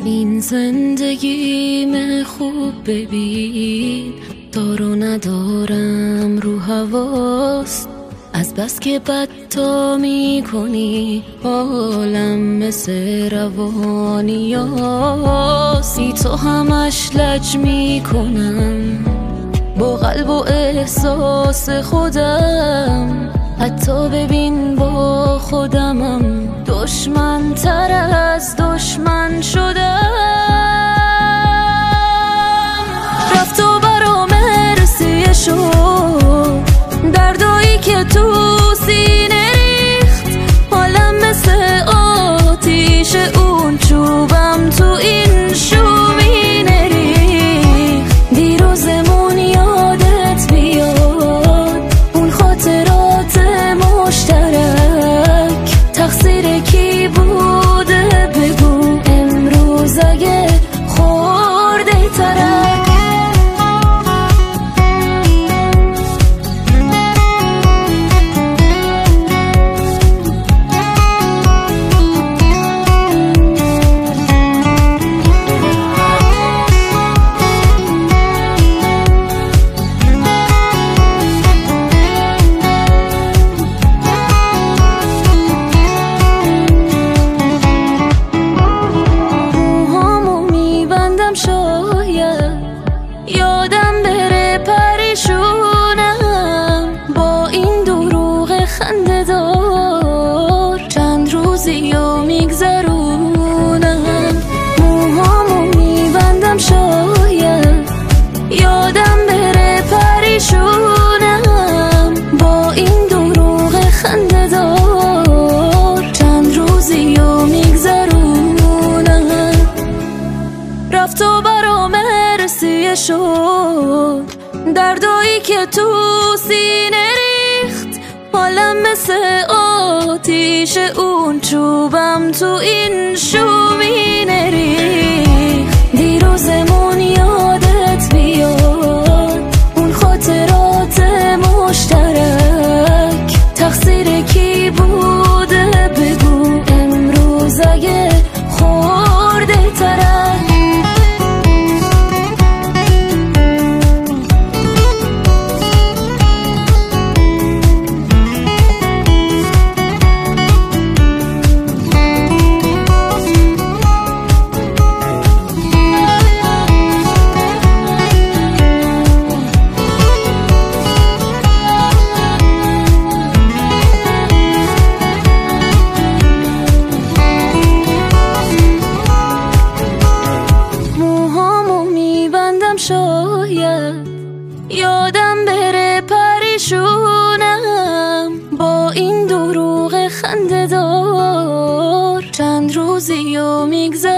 این زندگیم خوب ببین، دار و ندارم رو حواست. از بس که بد تا می کنی حالم مثل روانیاست. بی تو همش لج می کنم با قلب و احساس خودم، حتی ببین با خودمم دشمن تر از دشمن شدم. رفت و برام مرسیه شد دردایی که تو سینه ریخت، حالم مثل آتیش اون چوبم تو این شومینه ریخت. دیروزمون یادت بیاد اون خاطرات مشترک، تقصیر کی بوده بگو امروز اگه خورده ترک. یادم بره پریشونم با این دروغ خنده دار، چند روزی و میگذرونم. موهامو میبندم شاید یادم بره پریشونم با این دروغ خنده دار، چند روزی و میگذرونم. رفت و برام مرسیه شد دردایی که تو سینه ریخت، حالم مثل آتیش اون چوبم تو این شومینه ریخت. دیروزمون یادت بیاد اون خاطرات مشترک، تقصیر کی بوده بگو امروز اگه خورده ترک. شاید یادم بره پریشونم با این دروغ خنده دار، چند روزی و میگذر